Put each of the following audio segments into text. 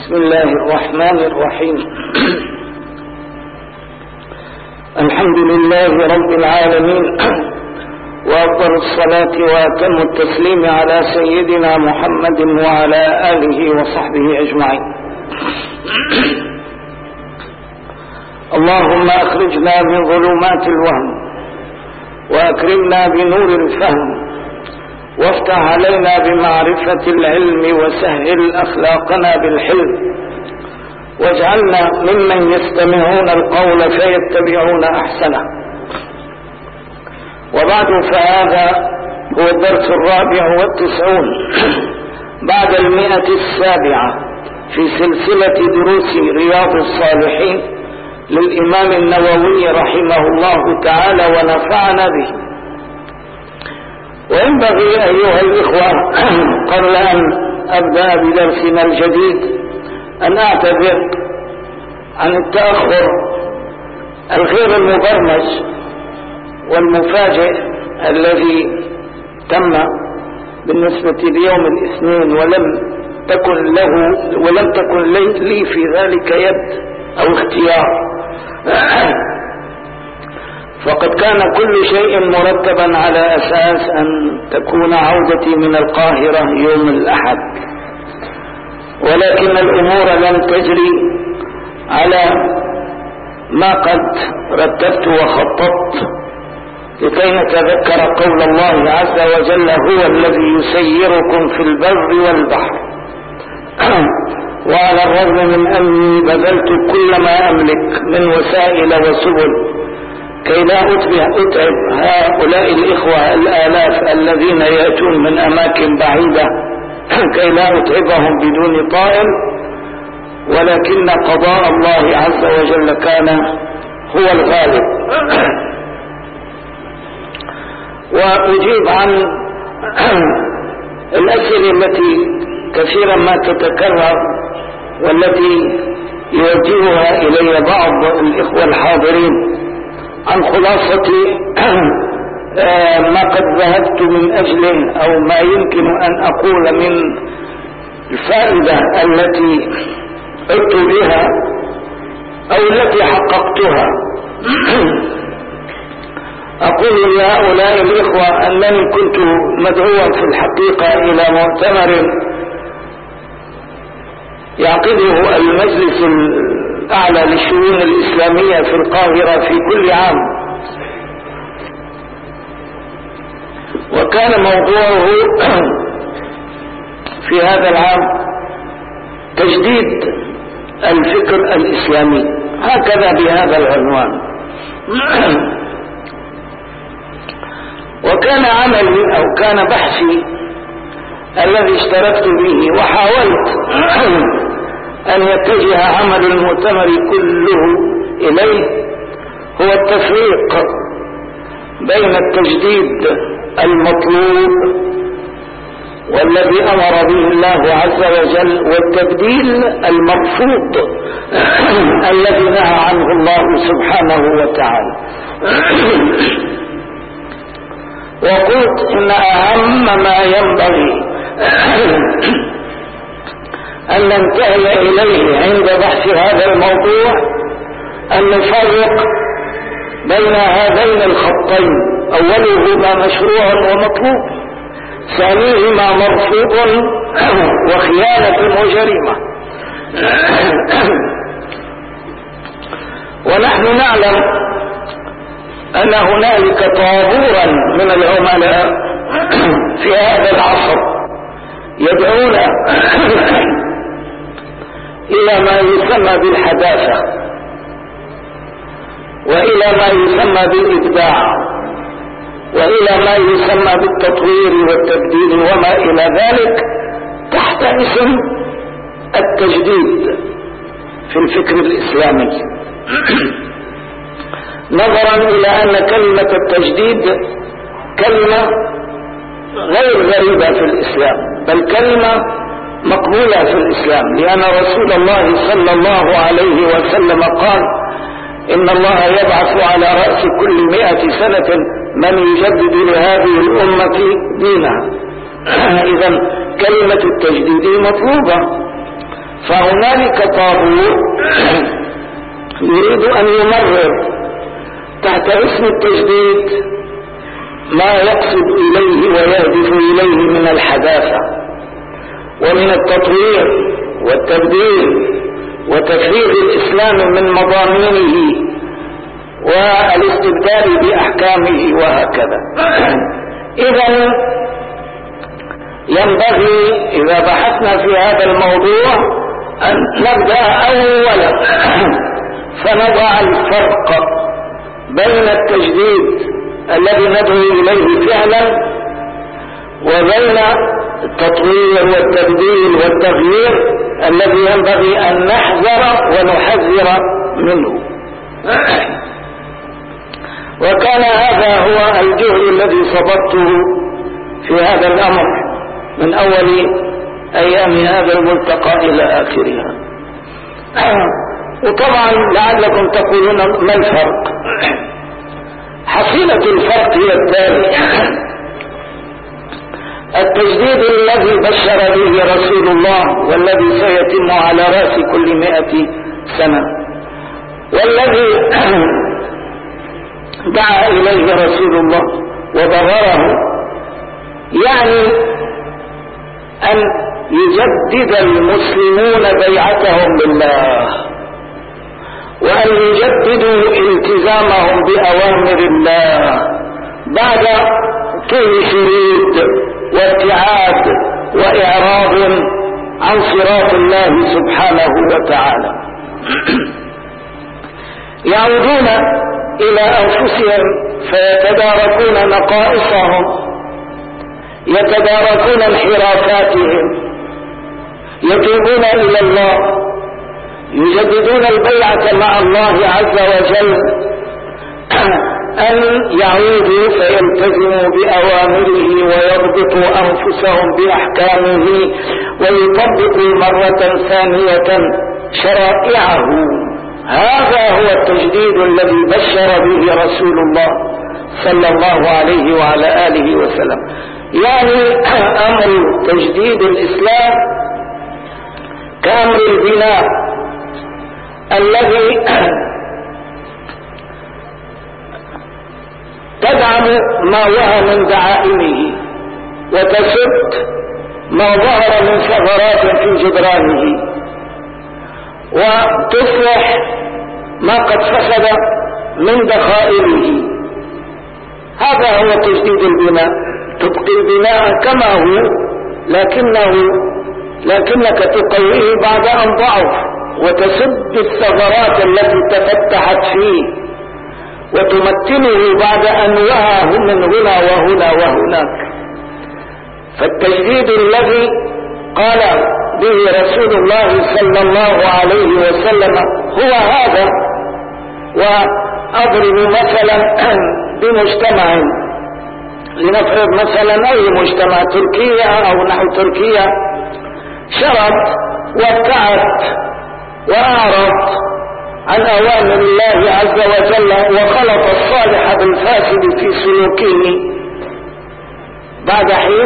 بسم الله الرحمن الرحيم. الحمد لله رب العالمين، وأفضل الصلاة وأتم التسليم على سيدنا محمد وعلى آله وصحبه أجمعين. اللهم أخرجنا من ظلمات الوهم وأكرمنا بنور الفهم، وافتح علينا بمعرفة العلم، وسهل أخلاقنا بالحلم، واجعلنا ممن يستمعون القول فيتبعون أحسنه. وبعد، فهذا هو الدرس 94 بعد 107 في سلسلة دروس رياض الصالحين للإمام النووي رحمه الله تعالى ونفعنا به. وينبغي أيها الإخوة قبل أن أبدأ بدرسنا الجديد أن أعتذر عن التأخر الغير المبرمج والمفاجئ الذي تم بالنسبة ليوم الاثنين، ولم تكن لي في ذلك يد أو اختيار، فقد كان كل شيء مرتبا على أساس أن تكون عودتي من القاهرة يوم الأحد، ولكن الأمور لم تجري على ما قد رتبت وخططت، لكي نتذكر قول الله عز وجل: هو الذي يسيركم في البر والبحر. وعلى الرغم من أني بذلت كل ما أملك من وسائل وسبل كي لا أتعب هؤلاء الإخوة الآلاف الذين يأتون من أماكن بعيدة، كي لا أتعبهم بدون طائل، ولكن قضاء الله عز وجل كان هو الغالب. وأجيب عن الأسئلة التي كثيرا ما تتكرر، والتي يوجهها إلي بعض الإخوة الحاضرين، عن خلاصة ما قد ذهبت من أجله، أو ما يمكن أن أقول من الفائدة التي عدت بها أو التي حققتها. أقول لهؤلاء الإخوة أنني كنت مدعوا في الحقيقة إلى مؤتمر يعقده المجلس الأعلى للشؤون الإسلامية في القاهرة في كل عام، وكان موضوعه في هذا العام تجديد الفكر الإسلامي، هكذا بهذا العنوان. وكان عملي أو كان بحثي الذي اشتركت به وحاولت أن يتجه عمل المؤتمر كله إليه هو التفريق بين التجديد المطلوب والذي أمر به الله عز وجل، والتبديل المرفوض الذي نهى عنه الله سبحانه وتعالى. وقلت إن أهم ما ينبغي أن ننتهي إليه عند بحث هذا الموضوع أن نفرق بين هذين الخطين: أولهما مشروع ومطلوب، ثانيهما مرفوض وخيانة وجريمة. ونحن نعلم أن هنالك طابورا من العملاء في هذا العصر يدعون إلى ما يسمى بالحداثة، وإلى ما يسمى بالإبداع، وإلى ما يسمى بالتطوير والتبديل وما إلى ذلك، تحت اسم التجديد في الفكر الإسلامي، نظرا إلى أن كلمة التجديد كلمة غير غريبة في الإسلام، بل كلمة مقبولة في الإسلام، لأن رسول الله صلى الله عليه وسلم قال: إن الله يبعث على رأس كل 100 سنة من يجدد لهذه الأمة دينها. إذن كلمة التجديد مطلوبة، فهنالك طابور يريد أن يمرر تحت اسم التجديد ما يقصد إليه ويهدف إليه من الحداثة ومن التطوير والتبديل وتفريغ الإسلام من مضامينه والاستبدال بأحكامه وهكذا. إذن ينبغي إذا بحثنا في هذا الموضوع أن نبدأ أولا فنضع الفرق بين التجديد الذي ندعو إليه فعلا وبين التطوير والتبديل والتغيير الذي ينبغي أن نحذر ونحذر منه. وكان هذا هو الجهد الذي صببته في هذا الأمر من أول أيام هذا الملتقى إلى آخرها. وطبعا لعلكم تقولون ما الفرق؟ حصيلة الفرق هي التالي: التجديد الذي بشر به رسول الله والذي سيتم على رأس كل 100 سنة والذي دعا إليه رسول الله وبرره، يعني أن يجدد المسلمون بيعتهم بالله وأن يجددوا التزامهم بأوامر الله بعد طول شريد وابتعاد وإعراض عن صراط الله سبحانه وتعالى. يعودون إلى أنفسهم فيتداركون نقائصهم، يتداركون انحرافاتهم، يتوبون إلى الله، يجددون البيعة مع الله عز وجل، أن يعودوا فيلتزموا بأوامره ويربطوا أنفسهم بأحكامه ويطبقوا مرة ثانية شرائعه. هذا هو التجديد الذي بشر به رسول الله صلى الله عليه وعلى آله وسلم. يعني أمر تجديد الإسلام كأمر البناء الذي تدعم ما وهى من دعائمه وتسد ما ظهر من ثغرات في جدرانه وتصلح ما قد فسد من دخائله. هذا هو تجديد البناء، تبقي البناء كما هو لكنك تقويه بعد أن ضعف وتسد الثغرات التي تفتحت فيه وتمكنه بعد أن وهى من هنا وهنا وهناك. فالتجديد الذي قال به رسول الله صلى الله عليه وسلم هو هذا. وأضرب مثلا بمجتمع، لنفرض مثلا أي مجتمع، تركيا أو نحو تركيا، شرط وابتعد وأعرض عن أوامر الله عز وجل وخلط الصالح بالفاسد في سلوكه، بعد حين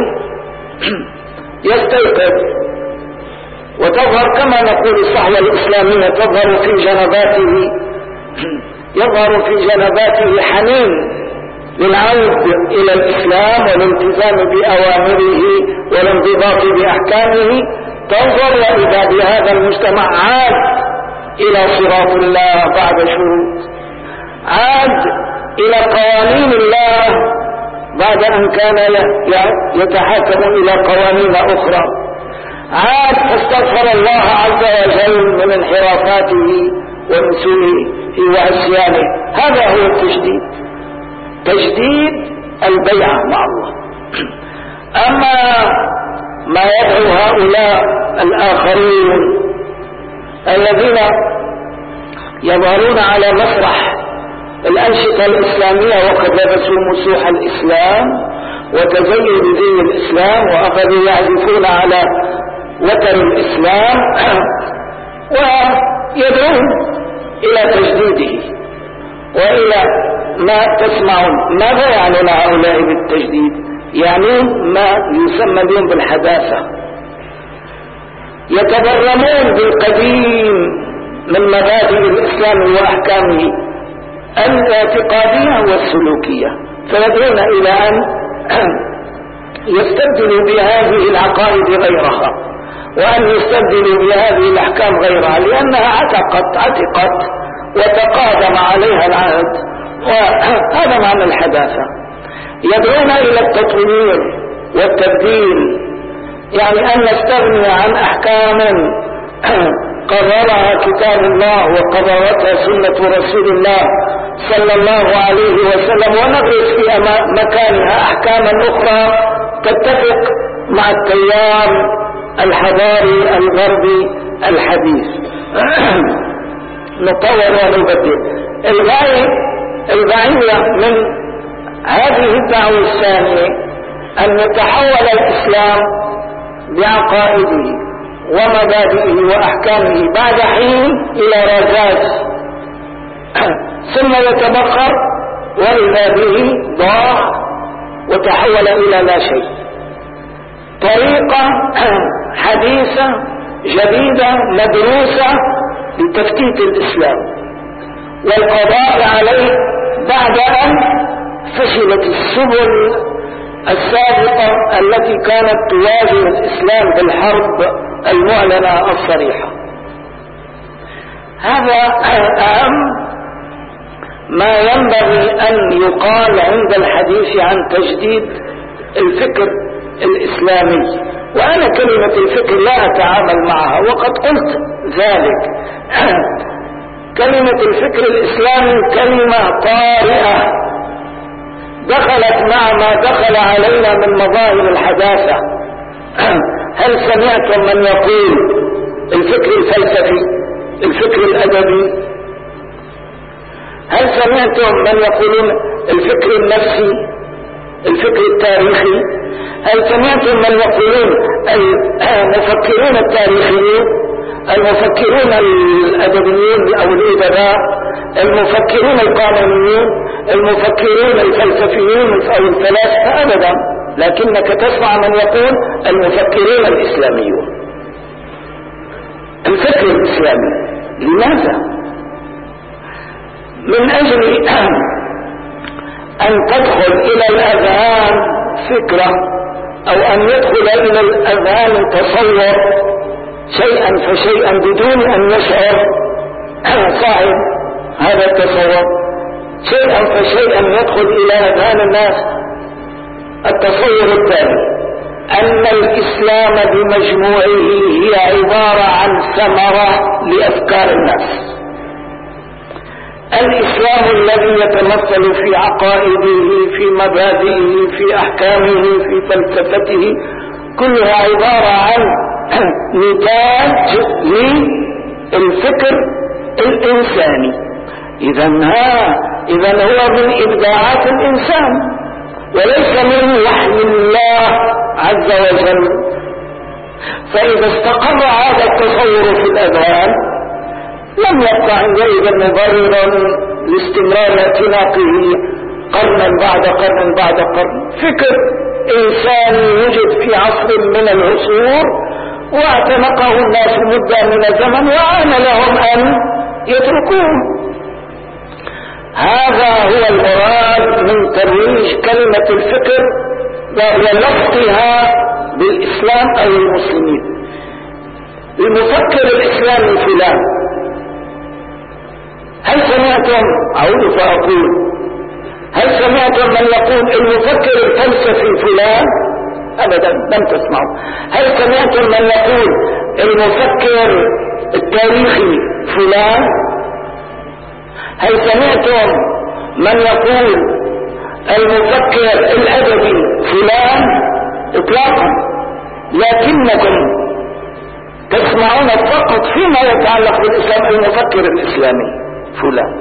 يستيقظ وتظهر كما نقول الصحوة الإسلامية، تظهر في جنباته، يظهر في جنباته حنين للعود إلى الإسلام والالتزام بأوامره والانضباط بأحكامه. تنظر وإذا بهذا المجتمع عاد إلى صراط الله بعد شروط، عاد إلى قوانين الله بعد أن كان يتحاكم إلى قوانين أخرى، عاد فاستغفر الله عز وجل من انحرافاته ومن سوءه وعصيانه. هذا هو التجديد، تجديد البيعة مع الله. أما ما يدعو هؤلاء الآخرين الذين يظهرون على مسرح الأنشطة الإسلامية وقد لبسوا مسوح الإسلام وتزينوا بدين الإسلام وأخذوا يعزفون على وتر الإسلام ويدعون إلى تجديده وإلى ما تسمعون. ماذا يعنون هؤلاء بالتجديد؟ يعني ما يسمى اليوم بالحداثة. يتبرمون بالقديم من مبادئ الإسلام وأحكامه الاعتقادية والسلوكية، فيدعون إلى أن يستبدلوا بهذه العقائد غيرها، وأن يستبدلوا بهذه الأحكام غيرها، لأنها عتقت وتقادم عليها العهد، وهذا معنى الحداثة. يدعون إلى التطوير والتبديل، يعني أن نستغني عن أحكام قررها كتاب الله وقررتها سنة رسول الله صلى الله عليه وسلم، ونغرس في مكانها أحكاما أخرى تتفق مع التيار الحضاري الغربي الحديث. نطور ونبدل. الغاية من هذه الدعوة الثانية أن يتحول الإسلام بعقائده ومبادئه وأحكامه بعد حين إلى رذاذ، ثم يتبخر وإذا به ضاع وتحول إلى لا شيء. طريقة حديثة جديدة مدروسة لتفتيت الإسلام والقضاء عليه بعد أن فشلت السبل السابقة التي كانت تواجه الإسلام بالحرب المعلنة الصريحة. هذا أهم ما ينبغي أن يقال عند الحديث عن تجديد الفكر الإسلامي. وأنا كلمة الفكر لا أتعامل معها، وقد قلت ذلك. كلمة الفكر الإسلامي كلمة طارئة دخلت مع ما دخل علينا من مظاهر الحداثة. هل سمعتم من يقول الفكر الفلسفي، الفكر الأدبي؟ هل سمعتم من يقولون الفكر النفسي، الفكر التاريخي؟ هل سمعتم من يقولون المفكرون التاريخيين، المفكرون الأدبيين أو الأدباء، المفكرون القانونيين، المفكرون الفلسفيين أو الفلاسفة؟ أبدا، لكنك تسمع من يقول المفكرون الإسلاميون. الفكر الإسلامي لماذا؟ من أجل أن تدخل إلى الأذهان فكرة، أو أن يدخل إلى الأذهان تصور شيئا فشيئا بدون أن يشعر صاحب هذا التصور. شيئا فشيئا يدخل إلى أذهان الناس التصور التالي: أن الإسلام بمجموعه هي عبارة عن ثمرة لأفكار الناس. الإسلام الذي يتمثل في عقائده، في مبادئه، في أحكامه، في فلسفته، كلها عبارة عن نتاج للفكر الإنساني. إذن هو من إبداعات الإنسان وليس من وحي الله عز وجل. فإذا استقر هذا التصور في الأذهان لم يبقى عندئذ مبررا لاستمرار اعتناقه قرنا بعد قرن بعد قرن. فكر إنساني يوجد في عصر من العصور واعتنقه الناس مدة من الزمن، وآن لهم أن يتركوه. هذا هو المراد من ترويج كلمة الفكر ولفظها بالإسلام أو المسلمين. المفكر الإسلامي فلان، هل سمعتم؟ أعود فأقول: هل سمعتم من يقول المفكر الفلسفي فلان؟ أبدا، لم تسمعوا. هل سمعتم من يقول المفكر التاريخي فلان؟ هل سمعتم من يقول المفكر الأدبي فلان؟ إطلاقا. لكنكم تسمعون فقط فيما يتعلق بالإسلام المفكر الإسلامي فلان.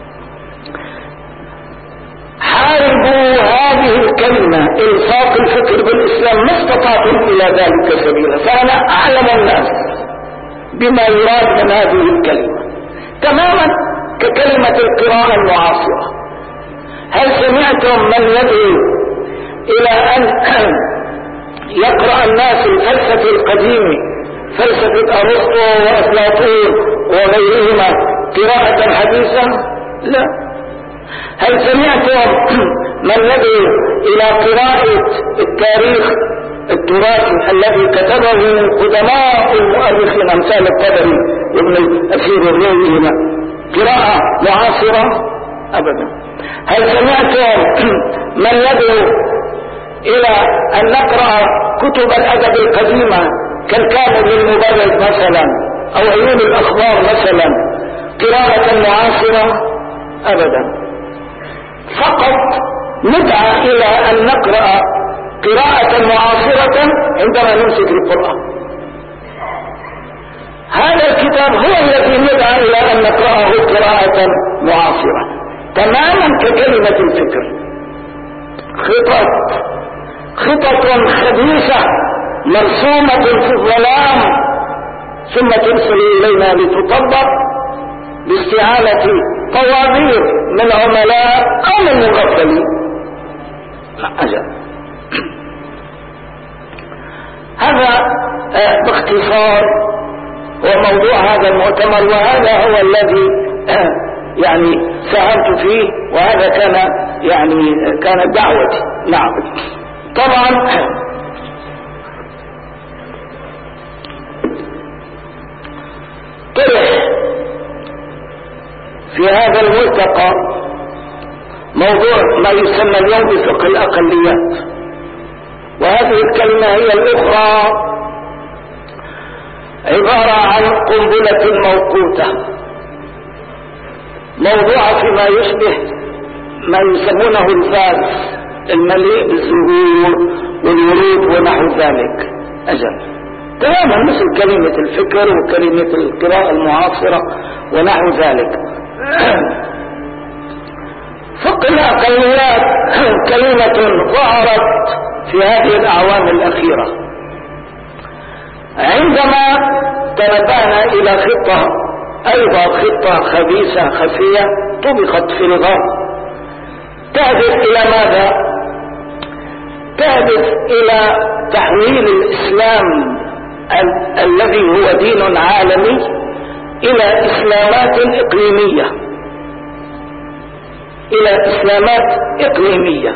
حاربوا هذه الكلمة إلصاق الفكر بالإسلام، ما استطعتم إلى ذلك سبيلا. فأنا أعلم الناس بما يراد من هذه الكلمة تماما ككلمة القراءة المعاصرة. هل سمعتم من يدعو إلى أن يقرأ الناس الفلسفة القديمة فلسفة أرسطو وأفلاطون وغيرهما قراءة حديثة؟ لا. هل سمعتم من يدعو إلى قراءة التاريخ التراثي الذي كتبه قدماء المؤرخين أمثال الطبري وابن الأثير وغيرهما قراءة معاصرة؟ أبدا. هل سمعتم من يدعو إلى أن نقرأ كتب الأدب القديمة كالكامل للمبرد مثلا أو عيون الأخبار مثلا قراءة معاصرة؟ أبدا. فقط ندعى إلى أن نقرأ قراءة معاصرة عندما نمسك القرآن. هذا الكتاب هو الذي ندعى إلى أن نقرأه قراءة معاصرة تماما ككلمة الفكر. خطط خبيثة مرسومة في الظلام ثم ترسل إلينا لتطبق باستعانة طوابير من عملاء أو من مغفلين. عجب. هذا باختصار هو موضوع هذا المؤتمر، وهذا هو الذي يعني ساهمت فيه، وهذا كانت دعوتي. نعم. طبعا طرح في هذا الملتقى موضوع ما يسمى اليوم بفقه الأقليات، وهذه الكلمة هي الأخرى عبارة عن قنبلة موقوتة موضوعة فيما يشبه ما يسمونه الفاس المليء بالزهور والورود ونحو ذلك. أجل تماما مثل كلمة الفكر وكلمة القراءة المعاصرة ونحو ذلك. فقه الأقليات كلمة ظهرت في هذه الأعوام الأخيرة عندما تنبهنا إلى خطة، أيضا خطة خبيثة خفية طبقت في الغرب تهدف إلى ماذا؟ تهدف إلى تحويل الإسلام الذي هو دين عالمي إلى إسلامات إقليمية، إلى إسلامات إقليمية.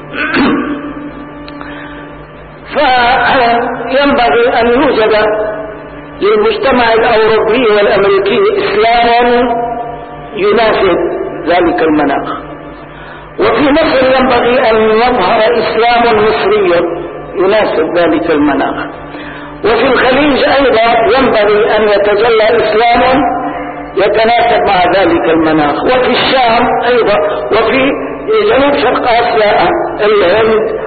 فينبغي أن يوجد للمجتمع الأوروبي والأمريكي إسلام يناسب ذلك المناخ، وفي مصر ينبغي أن يظهر إسلام مصري يناسب ذلك المناخ، وفي الخليج أيضا ينبغي أن يتجلى إسلام يتناسب مع ذلك المناخ، وفي الشام أيضا، وفي جنوب شرق آسيا الهند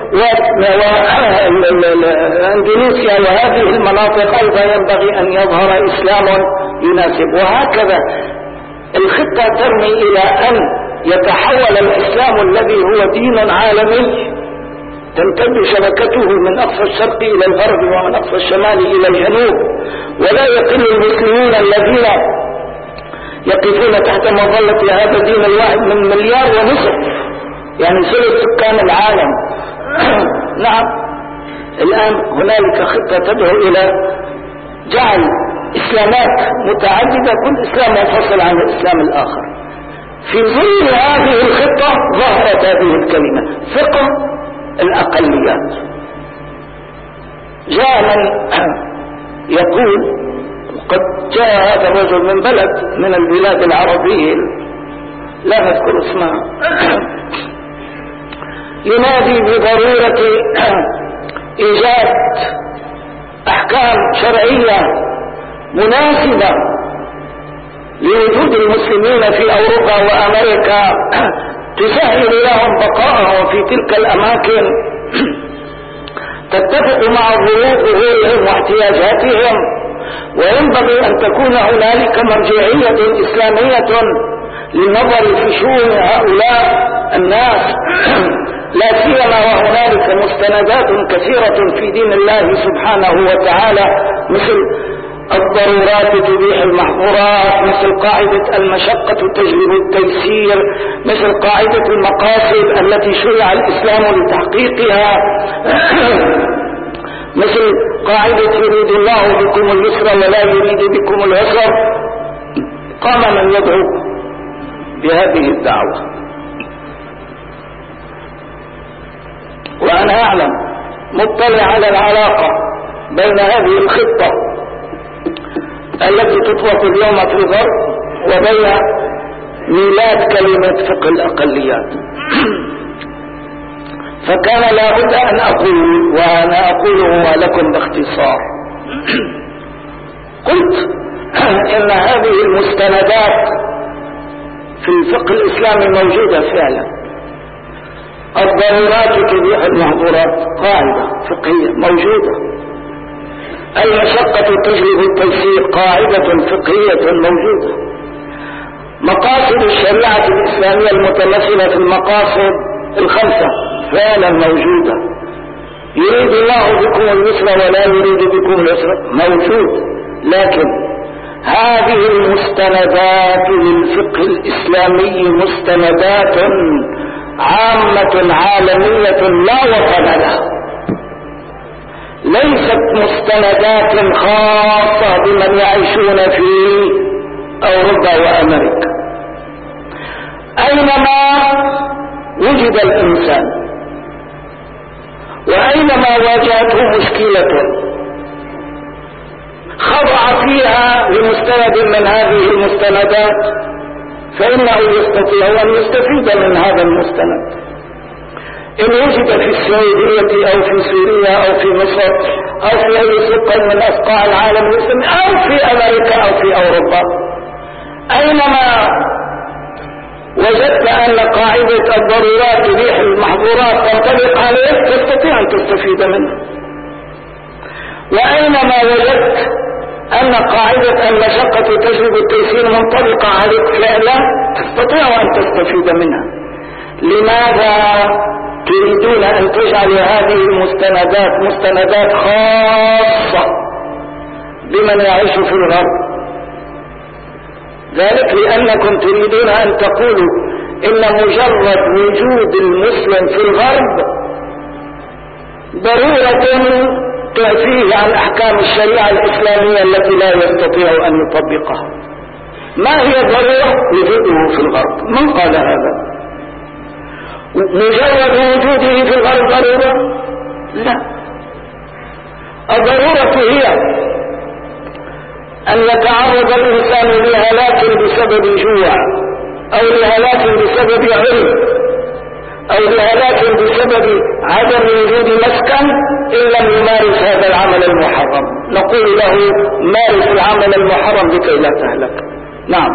واندونيسيا وهذه المناطق أيضا ينبغي أن يظهر إسلام يناسب. وهكذا الخطة ترمي إلى أن يتحول الإسلام الذي هو دين عالمي تمتد شبكته من أقصى الشرق إلى الغرب ومن أقصى الشمال إلى الجنوب، ولا يقل المسلمون الذين يقفون تحت مظلة هذا الدين الواحد من 1.5 مليار، يعني ثلث سكان العالم. نعم. الآن هنالك خطة تدعو إلى جعل إسلامات متعددة كل إسلام منفصل عن الإسلام الآخر. في ظل هذه الخطة ظهرت هذه الكلمة فقه الأقليات. جاء من يقول، قد جاء هذا الرجل من بلد من البلاد العربية لا نذكر اسمها، ينادي بضرورة إيجاد أحكام شرعية مناسبة لوجود المسلمين في أوروبا وأمريكا تسهل لهم بقاءهم في تلك الأماكن، تتفق مع ظروفهم واحتياجاتهم، وينبغي أن تكون هنالك مرجعية إسلامية للنظر في شؤون هؤلاء الناس، لا سيما وهنالك مستندات كثيرة في دين الله سبحانه وتعالى مثل الضرورات تبيح المحظورات، مثل قاعدة المشقة تجلب التيسير، مثل قاعدة المقاصد التي شرع الإسلام لتحقيقها. مثل قاعدة يريد الله بكم اليسر ولا يريد بكم العسر، قام من يدعو بهذه الدعوة. وأنا أعلم مطلع على العلاقة بين هذه الخطة التي تطلق اليوم في الغرب وبين ميلاد كلمة فقه الأقليات. فكان لا بد أن أقول، وأنا أقوله لكم باختصار. قلت إن هذه المستندات في الفقه الإسلامي موجودة فعلا. الضرورات تبيح المحظورات قاعدة فقهية موجودة. المشقة تجلب التيسير قاعدة فقهية موجودة. مقاصد الشريعة الإسلامية المتمثلة في المقاصد الخمسة فعلا موجودة. يريد الله بكم اليسر ولا يريد بكم العسر موجود. لكن هذه المستندات للفقه الإسلامي مستندات عامة عالمية لا وطن لها، ليست مستندات خاصة بمن يعيشون في أوروبا وأمريكا. أينما وجد الإنسان وأينما واجهته مشكلة خضع فيها لمستند من هذه المستندات فإنه يستطيع أن يستفيد من هذا المستند. إن وجد في السعودية أو في سوريا أو في مصر أو في أي سقة من أسقاع العالم الإسلامي أو في أمريكا أو في أوروبا، أينما وجدت أن قاعدة الضرورات تبيح المحظورات تنطبق عليه تستطيع أن تستفيد منه. وأينما وجدت أن قاعدة المشقة تجلب التيسير منطبقة عليك فعلا تستطيع أن تستفيد منها. لماذا تريدون أن تجعلوا هذه المستندات مستندات خاصة بمن يعيش في الغرب؟ ذلك لأنكم تريدون أن تقولوا إن مجرد وجود المسلم في الغرب ضرورة تعفيه عن أحكام الشريعة الإسلامية التي لا يستطيع أن يطبقها. ما هي ضرورة وجوده في الغرب؟ من قال هذا؟ مجرد وجوده في الغرب ضرورة؟ لا. الضرورة هي أن يتعرض الإنسان لهلاك بسبب جوع أو لهلاك بسبب علم أو لهلاك بسبب عدم وجود مسكن إن لم يمارس هذا العمل المحرم. نقول له مارس العمل المحرم لكي لا تهلك. نعم،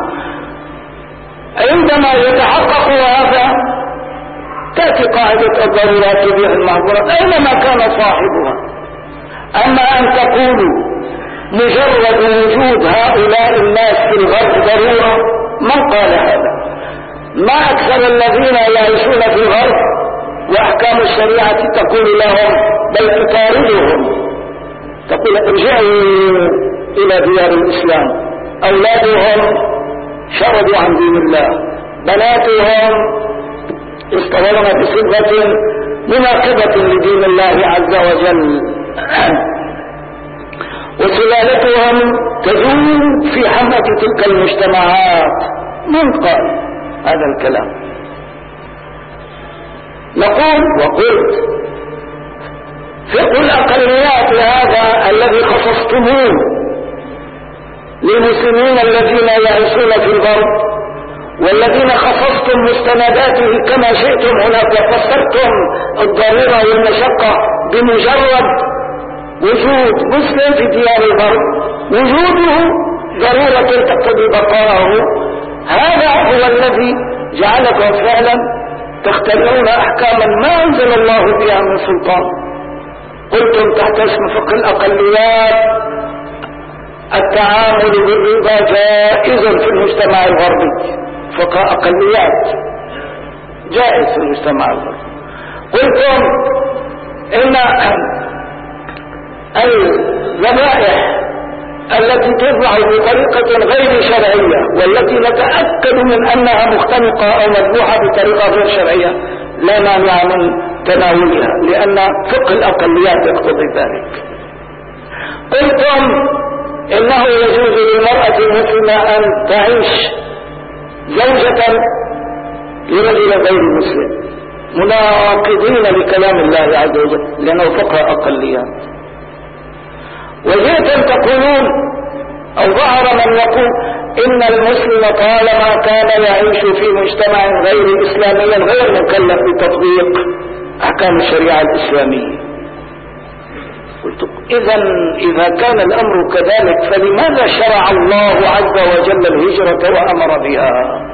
عندما يتحقق هذا تأتي قاعدة الضرورات تبيح المحظورات أينما كان صاحبها. أما أن تقولوا مجرد وجود هؤلاء الناس في الغرب ضرورة، من قال هذا؟ ما أكثر الذين يعيشون في الغرب وأحكام الشريعة تقول لهم بل تطاردهم، تقول ارجعوا إلى ديار الإسلام. أولادهم شردوا عن دين الله، بناتهم استغلنا بصبغة مناقضة لدين الله عز وجل، وسلالتهم تذوب في حمأة تلك المجتمعات. من قال هذا الكلام؟ نقول وقلت فقه الأقليات هذا الذي خصصتموه للمسلمين الذين يعيشون في الغرب والذين خصصتم مستنداته كما شئتم هناك وفسرتم الضرورة والمشقة بمجرد وجود مسلم في ديار الغرب، وجوده ضرورة تقتضي بقاءه. هذا هو الذي جعلكم فعلا تخترعون أحكاما ما أنزل الله بها من سلطان. قلتم تحت اسم فقه الأقليات التعامل بالربا جائز في المجتمع الغربي، فقه أقليات جائز في المجتمع الغربي. قلتم إن الذبائح التي تذبح بطريقة غير شرعية والتي نتأكد من أنها مختنقة أو مذبوحة بطريقة غير شرعية لا مانع من تناولها، لأن فقه الأقليات يقتضي ذلك. قلتم إنه يجوز للمرأة المسلمة أن تعيش زوجة لرجل غير مسلم، مناقضين لكلام الله عز وجل لأنه فقه أقليات. وجئتم تقولون أو ظهر من يقول إن المسلم طالما كان يعيش في مجتمع غير إسلامي غير مكلف بتطبيق أحكام الشريعة الإسلامية. قلت إذا كان الأمر كذلك فلماذا شرع الله عز وجل الهجرة وأمر بها؟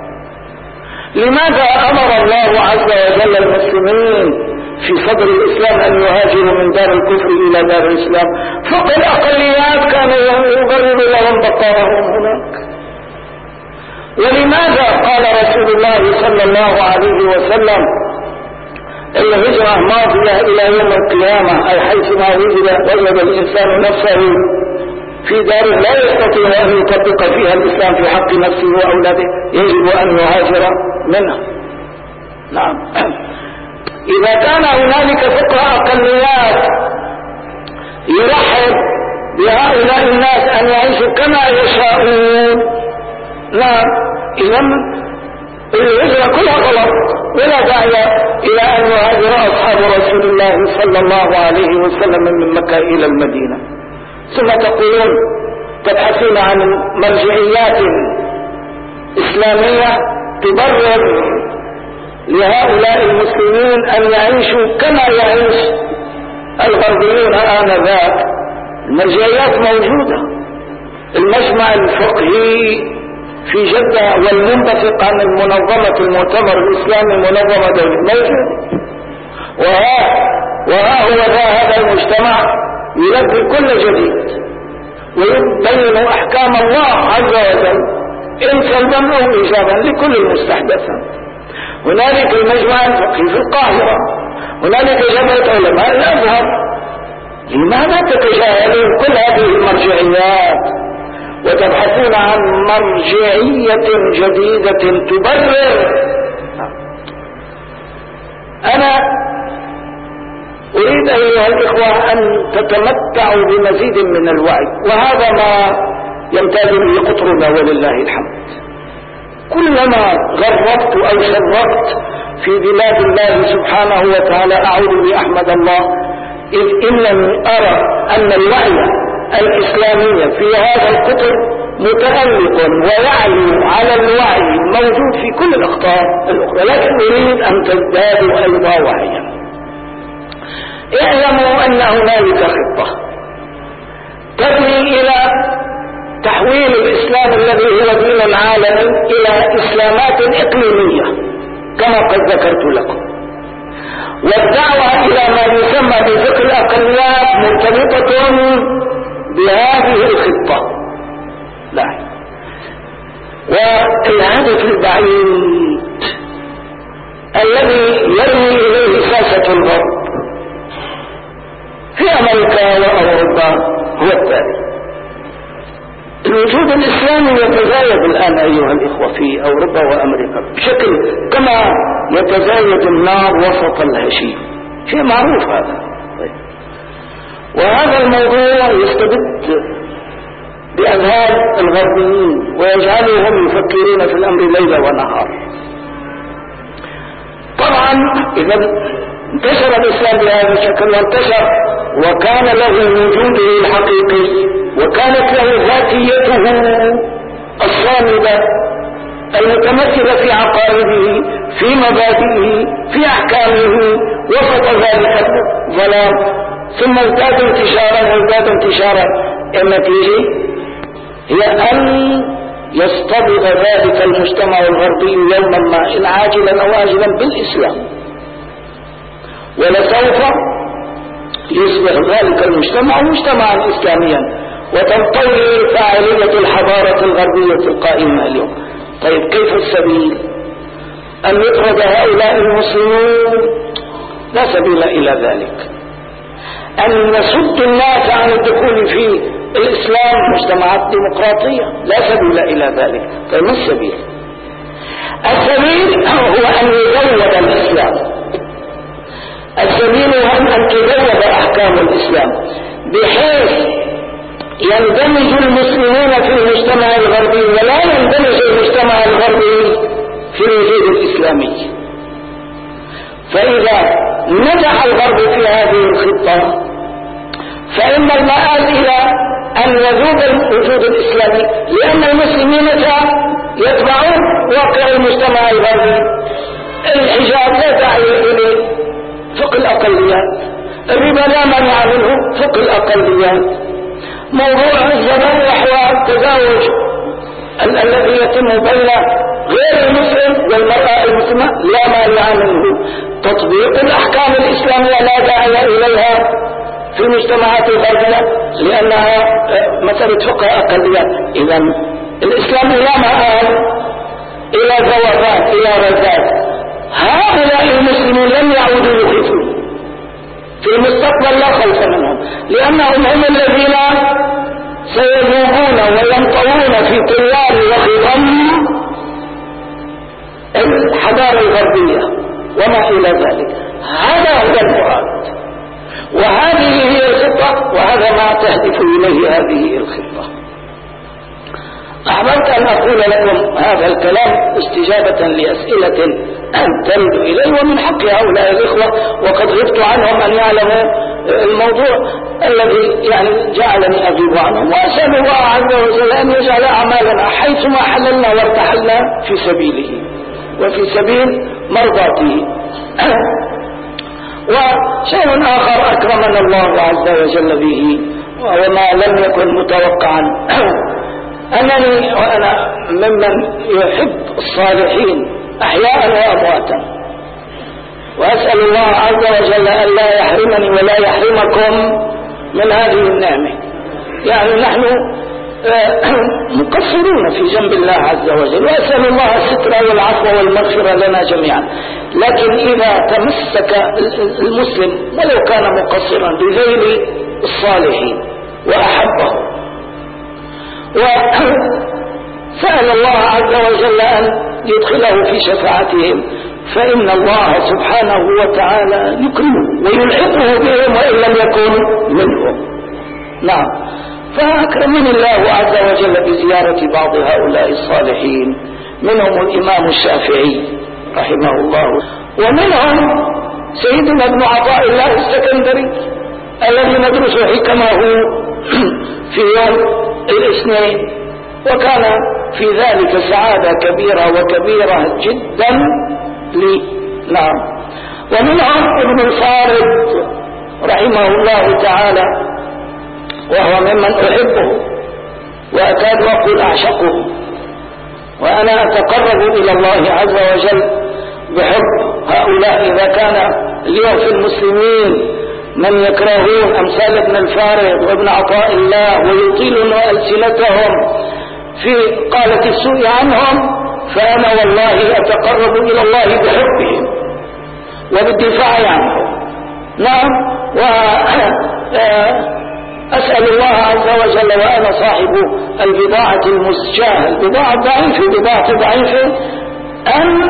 لماذا أمر الله عز وجل المسلمين في صدر الإسلام أن يهاجروا من دار الكفر إلى دار الإسلام؟ فقه الأقليات كان يبرر لهم بقائهم هناك. ولماذا قال رسول الله صلى الله عليه وسلم الهجرة ماضية إلى يوم القيامة، أي حيثما وجد الإنسان نفسه في دار لا يستطيع أن يطبق فيها الإسلام في حق نفسه وأولاده يجب أن يهاجر منها. نعم، إذا كان هنالك فقه أقليات يرحب بهؤلاء الناس أن يعيشوا كما يشاءون، نعم، إذا الهجرة كلها غلط، ولا داعي إلى أن يهاجر أصحاب رسول الله صلى الله عليه وسلم من مكة إلى المدينة. ثم تقولون تبحثون عن مرجعيات إسلامية تبرر لهؤلاء المسلمين أن يعيشوا كما يعيش الغربيون آنذاك. المرجعيات موجودة، المجمع الفقهي في جدة والمنبثق عن المنظمة المؤتمر الإسلامي منظمة دولية موجود، وها هو هذا المجتمع يلبي كل جديد ويبين أحكام الله عز وجل إن سلبا أو إيجابا لكل المستحدثات. هنالك المجمع الفقهي في القاهرة، هنالك جمعية علماء الأزهر. لماذا تتجاهلون كل هذه المرجعيات وتبحثون عن مرجعية جديدة تبرر؟ أنا أريد أيها الإخوة أن تتمتعوا بمزيد من الوعي، وهذا ما يمتاز به قطرنا ولله الحمد. كلما غربت أو شربت في بلاد الله سبحانه وتعالى أعود بأحمد الله، إذ إنني أرى أن الوعي الإسلامية في هذا القطر متألق ويعلو على الوعي موجود في كل الأقطار الأخرى، لكن أريد أن تزدادوا أيضا وعيا. اعلموا أن هنالك خطة تبني إلى تحويل الإسلام الذي هو دين العالم إلى إسلامات إقليمية كما قد ذكرت لكم، والدعوة إلى ما يسمى بفقه الأقليات مرتبطة بهذه الخطة. لا، والهدف البعيد الذي يرمي إليه ساسة الغرب في أمريكا وأوروبا هو التالي: الوجود الإسلامي يتزايد الآن أيها الإخوة في أوروبا وأمريكا بشكل كما يتزايد النار وسط الهشيم، شيء معروف هذا. وهذا الموضوع يستبد بأذهان الغربيين ويجعلهم يفكرون في الأمر ليلا ونهار. طبعا إذا انتشر الإسلام بهذا الشكل وانتشر وكان له وجوده الحقيقي وكانت له ذاتيته الصامدة المتمثلة في عقائده في مبادئه في أحكامه وسط ذلك الظلام، ثم ازداد انتشارا النتيجة هي أن يصطبغ ذلك المجتمع الغربي يوما ما إن عاجلا أو آجلا بالإسلام، ولسوف يصبح ذلك المجتمع مجتمعا إسلاميا وتنطوي فاعلية الحضارة الغربية القائمة اليوم. طيب كيف السبيل؟ أن يطرد هؤلاء المسلمون؟ لا سبيل إلى ذلك. أن نسد الناس عن الدخول في الإسلام مجتمعات ديمقراطية؟ لا سبيل إلى ذلك. طيب ما السبيل؟ السبيل هو أن يزود الإسلام السبيل أن تذوب أحكام الإسلام بحيث يندمج المسلمون في المجتمع الغربي ولا يندمج المجتمع الغربي في الوجود الإسلامي. فإذا نجح الغرب في هذه الخطة فإن المآل إلى أن يذوب الوجود الإسلامي، لأن المسلمين يتبعون واقع المجتمع الغربي. الحجاب لا داعي إليه، فقه الأقليات. الربا لا مانع منه، فقه الأقليات. موضوع الذبائح والتزاوج الذي يتم بين غير المسلم والمرأة المسلمة لا مانع منه. تطبيق الأحكام الإسلامية لا داعي إليها في المجتمعات الغربية لأنها مسألة فقه أقليات. إذا الإسلام لا مآل إلى ذوبات إلى رذات. هؤلاء المسلمون لم يعودوا يخفون في المستقبل، لا خوف منهم، لأنهم هم الذين سيذوبون وينطوون في طيار وخضم الحضارة الغربية وما إلى ذلك. هذا هو المراد، وهذه هي الخطة، وهذا ما تهدف إليه هذه الخطة. أحببت أن أقول لكم هذا الكلام استجابة لأسئلة ترد إليه، ومن حق هؤلاء الإخوة وقد غبت عنهم أن يعلموا الموضوع الذي يعني جعلني أغيب عنهم. وأسأل الله عز وجل أن يجعل أعمالنا حيثما حللنا وارتحلنا في سبيله وفي سبيل مرضاته. وشيء آخر أكرمنا الله عز وجل به وما لم يكن متوقعا، أنني وأنا ممن يحب الصالحين أحياء وأمواتا، وأسأل الله عز وجل أن لا يحرمني ولا يحرمكم من هذه النعمة. يعني نحن مقصرون في جنب الله عز وجل، وأسأل الله الستر والعفو والمغفرة لنا جميعا. لكن إذا تمسك المسلم ولو كان مقصرا بذيل الصالحين وأحبهم وسأل الله عز وجل أن يدخله في شفاعتهم، فإن الله سبحانه وتعالى يكرمه ويلحقه بهم وإن لم يكن منهم. نعم، فأكرمني الله عز وجل بزيارة بعض هؤلاء الصالحين، منهم الإمام الشافعي رحمه الله، ومنهم سيدنا ابن عطاء الله السكندري الذي ندرس حكمه في يوم الاثنين، وكان في ذلك سعادة كبيرة وكبيرة جدا لي. نعم، ومنهم ابن الفارض رحمه الله تعالى، وهو ممن أحبه وأكاد أقول أعشقه، وأنا أتقرب إلى الله عز وجل بحب هؤلاء. إذا كان اليوم في المسلمين من يكرهون أمثال ابن الفارض وابن عطاء الله ويطيلون ألسنتهم في قالة السوء عنهم، فأنا والله أتقرب إلى الله بحبهم وبالدفاع عنهم. نعم، وأسأل الله عز وجل وأنا صاحب البضاعة المزجاة، البضاعة الضعيفة، بضاعة ضعيفة، أن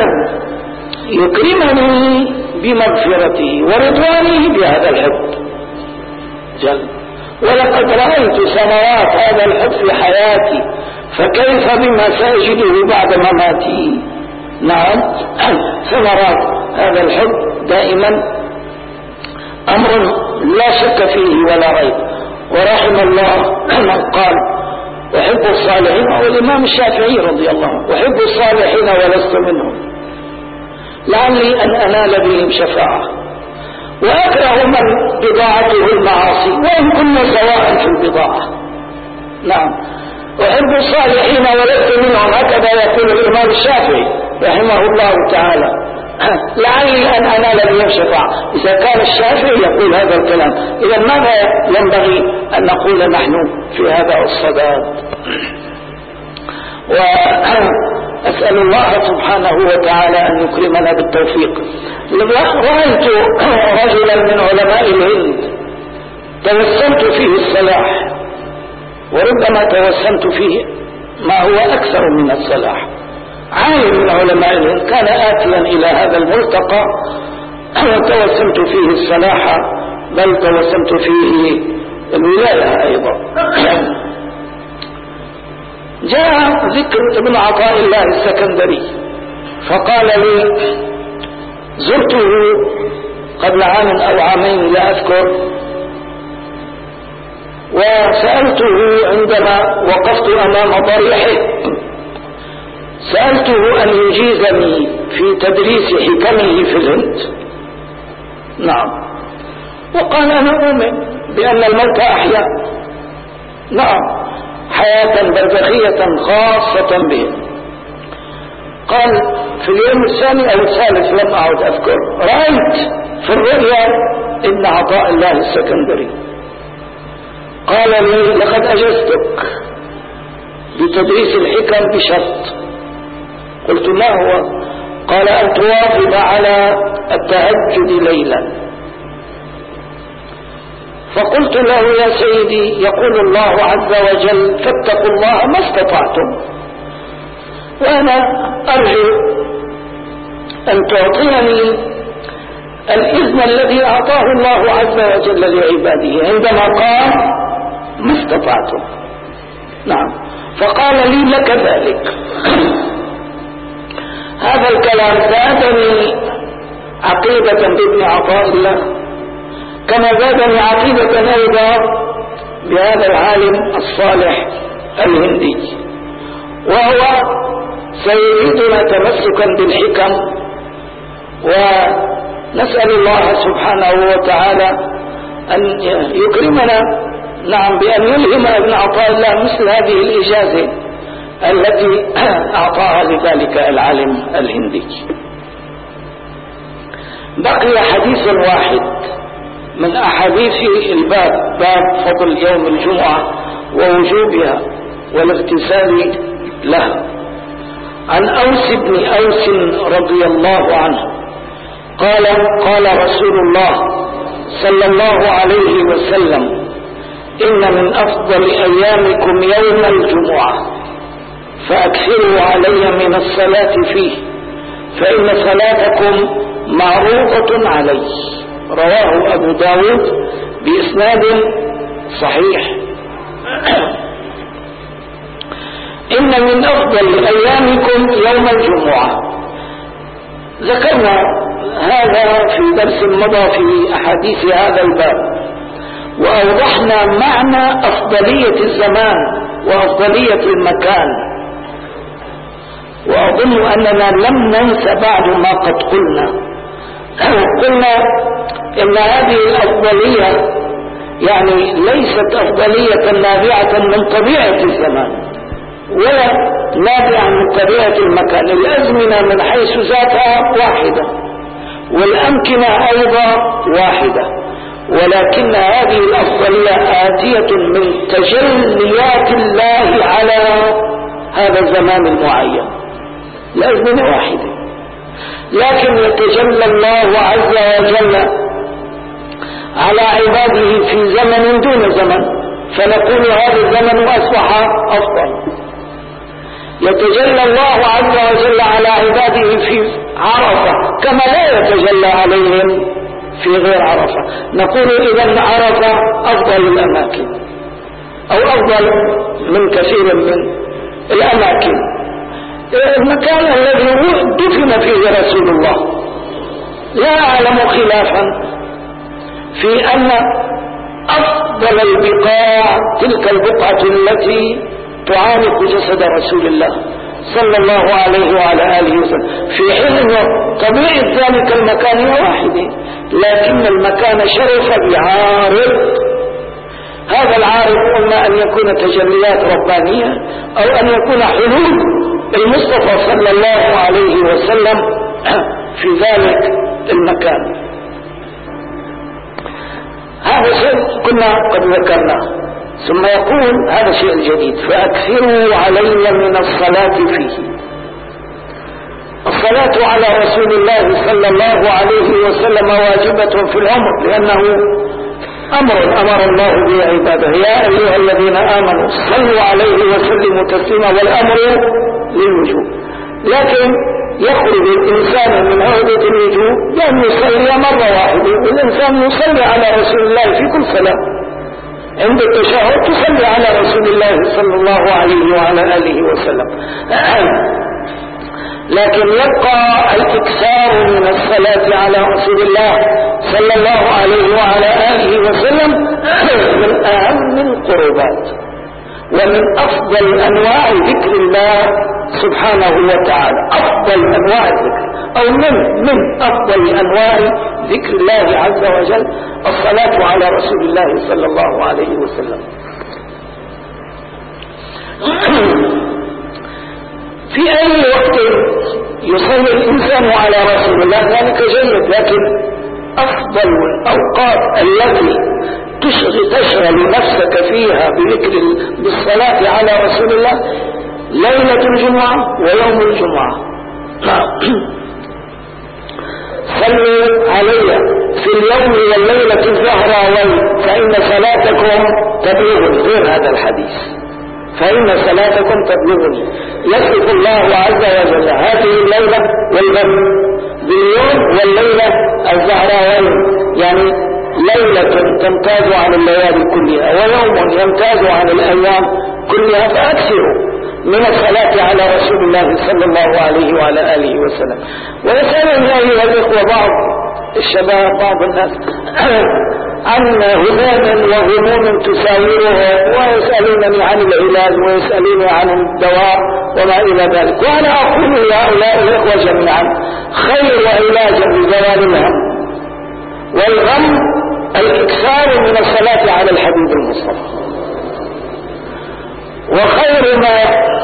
يكرمني بمغفرته ورضوانه بهذا الحب جل. ولقد رأيت ثمرات هذا الحب في حياتي، فكيف بما سأجده بعد مماتي. نعم، ثمرات هذا الحب دائما أمر لا شك فيه ولا ريب. ورحم الله من قال أحب الصالحين، هو الإمام الشافعي رضي الله عنه، أحب الصالحين ولست منهم لعلي أن أنال بهم شفاعة، وأكره من بضاعته المعاصي وإن كنا سواء في البضاعة. نعم، أحب الصالحين ولست منهم، هكذا يقول الإمام الشافعي رحمه الله تعالى، لعلي أن أنال بهم شفاعة. إذا كان الشافعي يقول هذا الكلام، إذا ماذا ينبغي أن نقول نحن في هذا الصداد؟ وأسأل الله سبحانه وتعالى أن يكرمنا بالتوفيق. رأيت رجلا من علماء الهند توسمت فيه الصلاح، وربما توسمت فيه ما هو أكثر من الصلاح. عالم من علماء الهند كان آتيا إلى هذا الملتقى وتوسمت فيه الصلاح، بل توسمت فيه الولاية أيضا. جاء ذكر ابن عطاء الله السكندري فقال لي، زرته قبل عام أو عامين لا أذكر، وسألته عندما وقفت أمام ضريحه، سألته أن يجيزني في تدريس حكمه في الهند. نعم. وقال أنا أؤمن بأن الموت أحياء، نعم، حياة برزخية خاصة بهم. قال في اليوم الثاني أو الثالث لم أعد أذكر، رأيت في الرؤيا ابن عطاء الله السكندري. قال لي لقد أجزتك بتدريس الحكم بشرط. قلت ما هو؟ قال أن تواظب على التهجد ليلا. فقلت له يا سيدي يقول الله عز وجل فاتقوا الله ما استطعتم، وأنا أرجو أن تعطيني الإذن الذي أعطاه الله عز وجل لعباده عندما قال ما استطعتم. نعم. فقال لي لك ذلك. هذا الكلام زادني عقيدة بابن عطاء الله، كما زادني عقيدة أيضا بهذا العالم الصالح الهندي، وهو سيزيدنا تمسكا بالحكم. ونسأل الله سبحانه وتعالى أن يكرمنا، نعم، بأن يلهم ابن عطاء الله مثل هذه الإجازة التي أعطاها لذلك العالم الهندي. بقي حديث واحد من أحاديث الباب، باب فضل يوم الجمعة ووجوبها والاغتسال لها، عن أوس بن أوس رضي الله عنه قال قال رسول الله صلى الله عليه وسلم إن من أفضل أيامكم يوم الجمعة فأكثروا علي من الصلاة فيه فإن صلاتكم معروضة علي. رواه أبو داود بإسناد صحيح. إن من أفضل أيامكم يوم الجمعة. ذكرنا هذا في درس مضى في أحاديث هذا الباب، وأوضحنا معنى أفضلية الزمان وأفضلية المكان، وأظن أننا لم ننسى بعد ما قد قلنا إن هذه الأفضلية يعني ليست أفضلية نابعة من طبيعة الزمان ولا نابعة من طبيعة المكان. الأزمنة من حيث ذاتها واحدة والأمكنة أيضا واحدة، ولكن هذه الأفضلية آتية من تجليات الله على هذا الزمان المعين. الأزمنة واحدة، لكن يتجلى الله عز وجل على عباده في زمن دون زمن، فنقول هذا الزمن أصبح أفضل. يتجلى الله عز وجل على عباده في عرفة كما لا يتجلى عليهم في غير عرفة. نقول إذا عرفة أفضل الأماكن أو أفضل من كثير من الأماكن. المكان الذي دفن فيه رسول الله لا أعلم خلافا في أن أفضل البقاع تلك البقعة التي تعانق جسد رسول الله صلى الله عليه وعلى آله وسلم، في حين طبيعة ذلك المكان واحد، لكن المكان شرف بعارض. هذا العارض إما أن يكون تجليات ربانية أو أن يكون حلول المصطفى صلى الله عليه وسلم في ذلك المكان. هذا شيء كنا قد ذكرناه. ثم يقول هذا شيء جديد فأكثروا علي من الصلاة فيه. الصلاة على رسول الله صلى الله عليه وسلم واجبة في العمر، لأنه أمر الله به عباده. يا أيها الذين آمنوا صلوا عليه وسلموا تسليما، والأمر للوجوب. لكن يخرج الإنسان من عهدة الوجوب لأن يصلي مرة واحدة، والإنسان يصلي على رسول الله في كل صلاة، عند التشهد تصلي على رسول الله صلى الله عليه وعلى آله وسلم. لكن يبقى الإكثار من الصلاة على رسول الله صلى الله عليه وعلى آله وسلم من أهم القربات ومن أفضل أنواع ذكر الله سبحانه وتعالى، أفضل أنواع الذكر أو من أفضل أنواع ذكر الله عز وجل الصلاة على رسول الله صلى الله عليه وسلم. في أي وقت يصلي الإنسان على رسول الله ذلك جيد، لكن أفضل الأوقات التي تشغل نفسك فيها بالصلاة على رسول الله ليلة الجمعة ويوم الجمعة. صلوا علي في اليوم والليلة الزهراوين فإن صلاتكم تبلغني، غير هذا الحديث، فإن صلاتكم تبلغني. يصف الله عز وجل هذه الليلة والغد باليوم والليلة الزهراوين، يعني ليلة تمتاز عن الليالي كلها ويوم يمتاز عن الأيام كلها، فأكثروا من الصلاة على رسول الله صلى الله عليه وعلى آله وسلم. ويسألني أيها الإخوة بعض الشباب بعض الناس عن هموم وغموم تسايرها، ويسألونني عن العلاج ويسألوني عن الدواء وما إلى ذلك، وأنا أقول لهؤلاء الإخوة جميعا خير علاج لزوال الهم والغم الإكثار من الصلاة على الحبيب المصطفى، وخير ما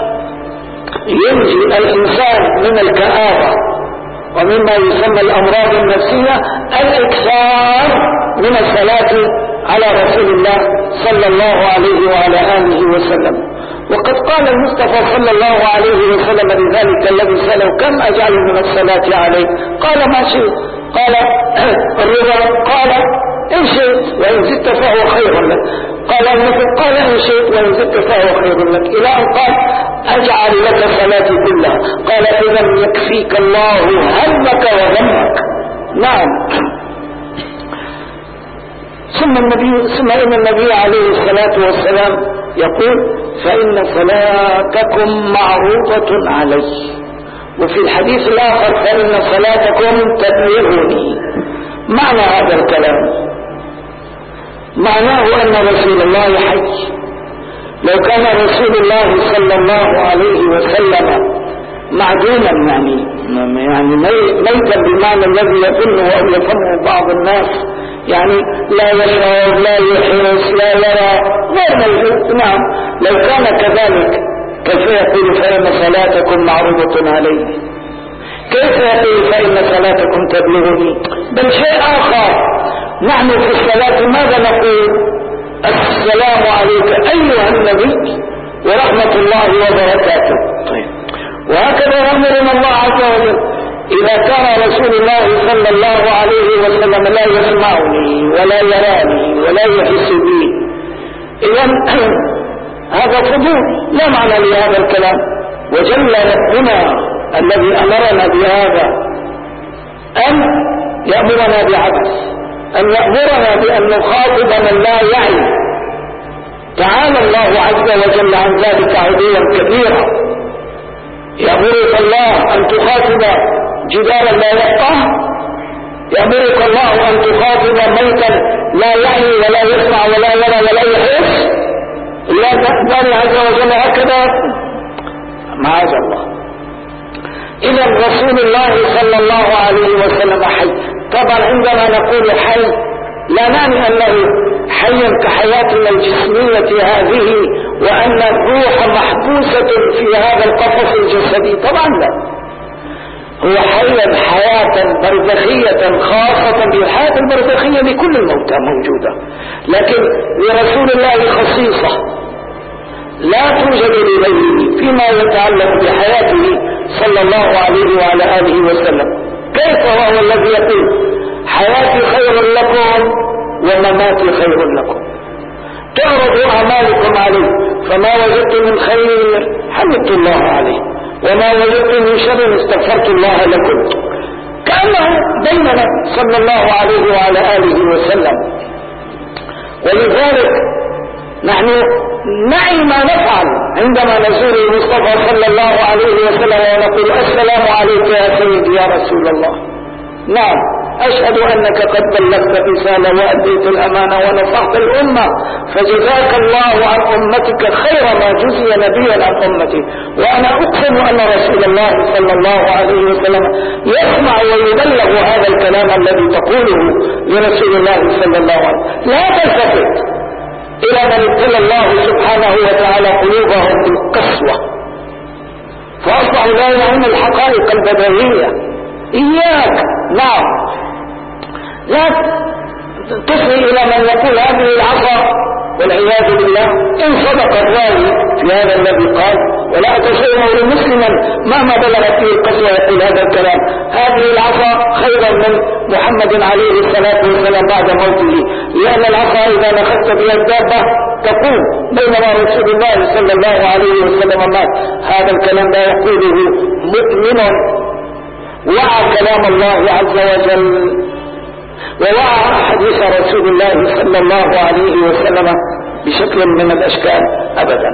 ينجي الإنسان من الكآبة ومما يسمى الأمراض النفسية الإكثار من الصلاة على رسول الله صلى الله عليه وعلى آله وسلم. وقد قال المصطفى صلى الله عليه وسلم لذلك الذي سأله كم أجعل من الصلاة عليه؟ قال ما شئت، قال الرضا، قال إن شئت وإن زدت فهو خير لك، قال النفق، قال إن شئت وإن زدت فهو خير لك، إلى أن قال أجعل لك صلاتي كلها، قال إذا يكفيك الله همك وغمك. نعم. ثم إن النبي عليه الصلاة والسلام يقول فإن صلاتكم معروضة علي، وفي الحديث الآخر فإن صلاتكم تبلغني. معنى هذا الكلام معناه أن رسول الله حي. لو كان رسول الله صلى الله عليه وسلم معدوما يعني ميتا بالمعنى الذي يظنه أو يفهمه بعض الناس، يعني لا يشعر لا يحس لا يرى غير موجود، نعم لو كان كذلك كيف يقول فإن صلاتكم معروضة عليه؟ كيف يقول فإن صلاتكم تبلغني؟ بل شيء آخر، نحن في الصلاة ماذا نقول؟ السلام عليك أيها النبي ورحمة الله وبركاته. طيب. وهكذا أمرنا الله عز وجل إذا كان رسول الله صلى الله عليه وسلم لا يسمعني ولا يراني ولا يحس بي، إذن هذا فضول لا معنى لهذا الكلام. وجل ربنا الذي أمرنا بهذا أن يأمرنا بعبث، أن يأمرنا بأن نخاطب من لا يعي. تعالى الله عز وجل عن ذلك عدوا كبيرا. يأمرك الله أن تخاطب جدارا لا يفقه، يأمرك الله أن تخاطب ميتا لا يعي ولا يسمع ولا يرى ولا يحس. الله عز وجل هكذا معاذ الله. إذا رسول الله صلى الله عليه وسلم حي. طبعا عندما نقول حي لا نعني أنه حي كحياتنا الجسمية هذه وأن الروح محبوسة في هذا القفص الجسدي، طبعا لا، هو حيا حياة برزخية خاصة بالحياة البرزخية لكل الموتى موجودة، لكن لرسول الله خصيصة لا توجد لغيره فيما يتعلق بحياته صلى الله عليه وعلى آله وسلم. كيف وهو الذي يقول حياتي خير لكم ومماتي خير لكم، تعرض أعمالكم عليه، فما وجدت من خير حمدت الله عليه وما وجدت من شر استغفرت الله لكم. كأنه بيننا صلى الله عليه وعلى آله وسلم. ولذلك نحن نعي ما نفعل عندما نزور المصطفى صلى الله عليه وسلم ونقول السلام عليك يا سيدي يا رسول الله. نعم، أشهد أنك قد بلغت الرسالة وأديت الأمانة ونصحت الأمة، فجزاك الله عن أمتك خير ما جزي نبيا عن أمته. وأنا أقسم أن رسول الله صلى الله عليه وسلم يسمع ويبلغ هذا الكلام الذي تقوله لرسول الله صلى الله عليه وسلم. لا تلتفت إلى من ابتلى الله سبحانه وتعالى قلوبهم بالقسوة فأصبحوا لا يعون الحقائق البديهية. إياك نعم لا تصل إلى من يقول هذه العصا والعياذ بالله إن صدق الراوي في هذا الذي قال، ولا أتصور مسلما مهما بلغت فيه القسوة يقول هذا الكلام. هذه العصا خيرا من محمد عليه الصلاة والسلام بعد موته، لأن العصا إذا نخست بها الدابة تقوم، بينما رسول الله صلى الله عليه وسلم مات. هذا الكلام لا يقوله مؤمن وعى كلام الله عز وجل ووعى حديث رسول الله صلى الله عليه وسلم بشكل من الأشكال أبدا.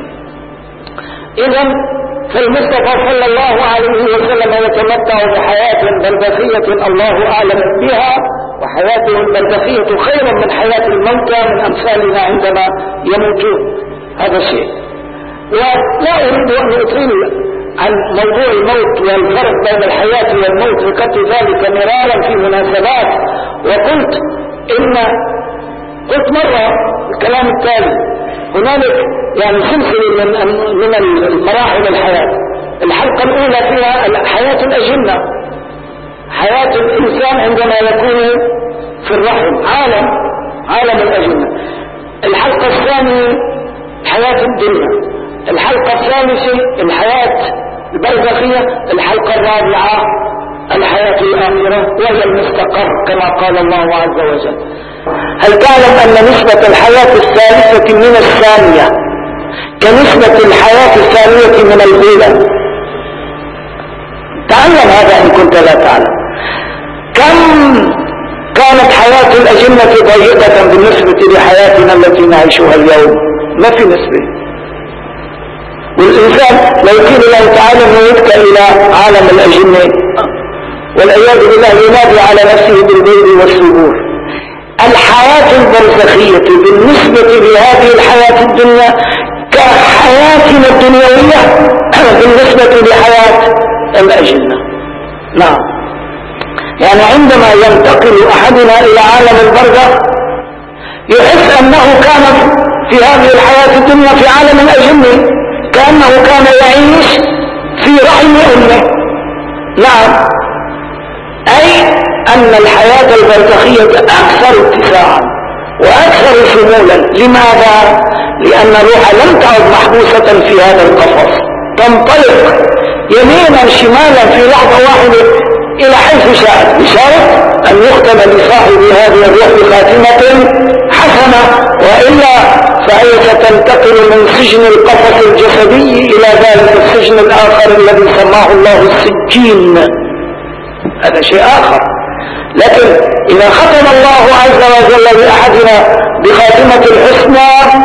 إذن فالمصطفى صلى الله عليه وسلم يتمتع بحياة برزخية الله أعلم بها، وحياته البرزخية خيرا من حياة الموتى من أمثالنا عندما يموتون. هذا شيء. ولا أريد أن أطيل عن موضوع الموت والفرق بين الحياة والموت، ذكرت ذلك مرارا في مناسبات، وقلت قلت مرة الكلام التالي: هنالك يعني سلسلة من المراحل الحياة. الحلقة الأولى فيها حياة الأجنة، حياة الإنسان عندما يكون في الرحم، عالم الأجنة. الحلقة الثانية حياة الدنيا. الحلقة الثالثة الحياة البرزخية. الحلقة الرابعة الحياة الآخرة وهي المستقر كما قال الله عز وجل. هل تعلم أن نسبة الحياة الثالثة من الثانية كنسبة الحياة الثانية من الأولى؟ تعلم هذا إن كنت لا تعلم. كم كانت حياة الأجنة ضيقة بالنسبة لحياتنا التي نعيشها اليوم؟ ما في نسبة. والإنسان لو قيل له تعالى نودك إلى عالم الأجنة والعياذ بالله ينادي على نفسه بالبيض والسرور. الحياة البرزخية بالنسبة لهذه الحياة الدنيا كحياتنا الدنيوية بالنسبة لحياة الأجنة. نعم، يعني عندما ينتقل أحدنا إلى عالم البرزخ يحس أنه كان في هذه الحياة الدنيا في عالم الأجنة، كأنه كان يعيش في رحم أمه. نعم، أي أن الحياة البرزخية أكثر اتساعا وأكثر شمولا. لماذا؟ لأن الروح لم تعد محبوسة في هذا القفص، تنطلق يمينا شمالا في لحظة واحدة إلى حيث شاءت، بشرط أن يختم لصاحب هذه الروح بخاتمة حسنة، وإلا فهي ستنتقل من سجن القفص الجسدي إلى ذلك السجن الآخر الذي سماه الله السجين. هذا شيء آخر. لكن إذا ختم الله عز وجل لأحدنا بخاتمة الحسنى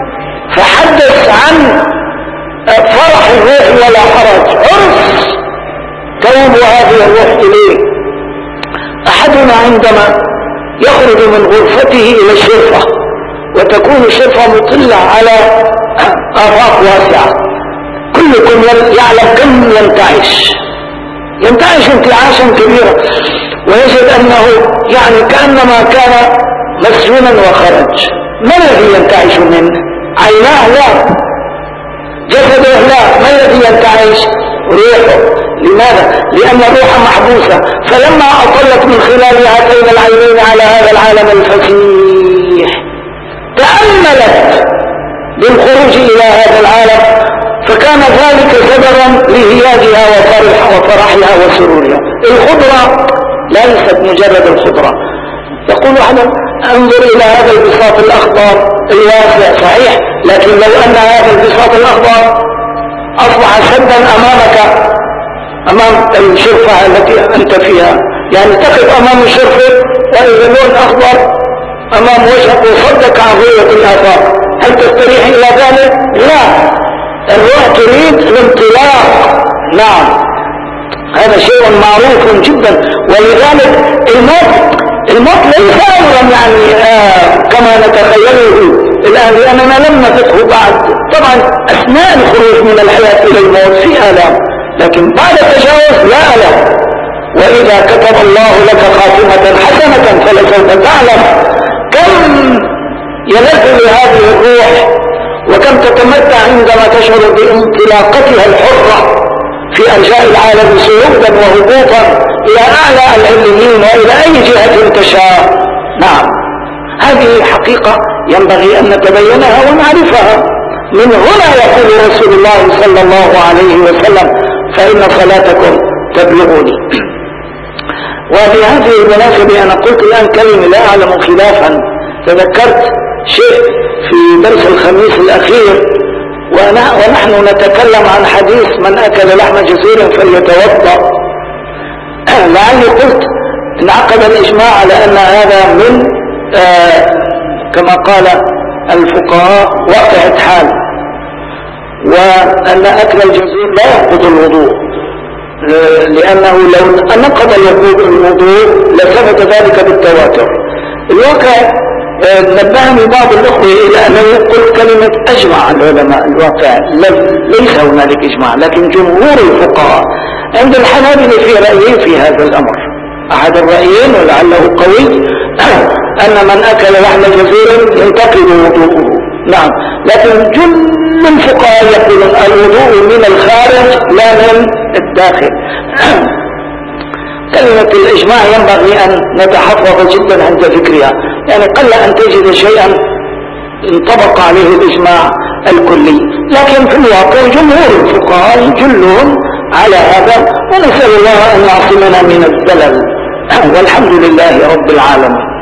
فحدث عن فرح الروح ولا حرج، عرف توب هذه الروح إليه. أحدنا عندما يخرج من غرفته إلى الشرفة، وتكون الشرفة مطلة على آفاق واسعة، كلكم يعلم كم ينتعش انتعاشا كبيرا، ويجد أنه يعني كأنما كان مسجونا وخرج. ما الذي ينتعش منه؟ عيناه لا، جسده لا، ما الذي ينتعش؟ روحه. لماذا؟ لأن الروح محبوسة، فلما أطلت من خلال هاتين العينين على هذا العالم الفسيح تأملت بالخروج إلى هذا العالم، فكان ذلك سببا لهياجها وفرحها وسرورها. الخضرة ليست مجرد الخضرة. يقول أحد انظر إلى هذا البساط الأخضر الواسع، صحيح، لكن لو أن هذا البساط الأخضر أصبح سدا أمامك، أمام الشرفة التي أنت فيها. يعني تقف أمام الشرفة وإذا اللون أخضر أمام وجهك وصدك عن رؤية الآفاق، هل تستريح إلى ذلك؟ لا، الروح تريد الانطلاق. نعم، هذا شيء معروف جدا. ولذلك الموت ليس أمرا يعني كما نتخيله الآن، لأننا لم نفقه بعد. طبعا أثناء الخروج من الحياة إلى الموت في آلام، لكن بعد التجاوز لا ألم. وإذا كتب الله لك خاتمة حسنة فلسوف تعلم كم يلذ لهذه الروح وكم تتمتع عندما تشعر بانطلاقتها الحرة في أرجاء العالم صعودا وهبوطا إلى أعلى العليين وإلى أي جهة تشاء. نعم، هذه حقيقة ينبغي أن نتبينها ونعرفها. من هنا يقول رسول الله صلى الله عليه وسلم: فإن صلاتكم تبلغني. وبهذه المناسبة أنا قلت الآن كلمة لا أعلم خلافا. تذكرت شيء في درس الخميس الأخير ونحن نتكلم عن حديث من أكل لحم جزور فليتوضأ. لعلي قلت انعقد الإجماع على أن هذا من كما قال الفقهاء واقعة حال، وأن أكل الجزور لا ينقض الوضوء، لأنه لو نقض الوضوء لثبت ذلك بالتواتر. الواقع نبهني بعض الأخوة إلى أنه يقول كلمة أجمع العلماء. الواقع ليس هنالك إجماع، لكن جمهور الفقهاء عند الحنابلة في رأيين في هذا الأمر. أحد الرأيين ولعله قوي أن من أكل لحم جزور ينتقض وضوءه. نعم، لكن جل الفقهاء يقولون الوضوء من الخارج لا من الداخل. كلمة الإجماع ينبغي أن نتحفظ جدا عند ذكرها، يعني قل أن تجد شيئا انطبق عليه الإجماع الكلي، لكن في الواقع جمهور الفقهاء جلهم على هذا، ونسأل الله أن يعصمنا من الزلل، والحمد لله رب العالمين.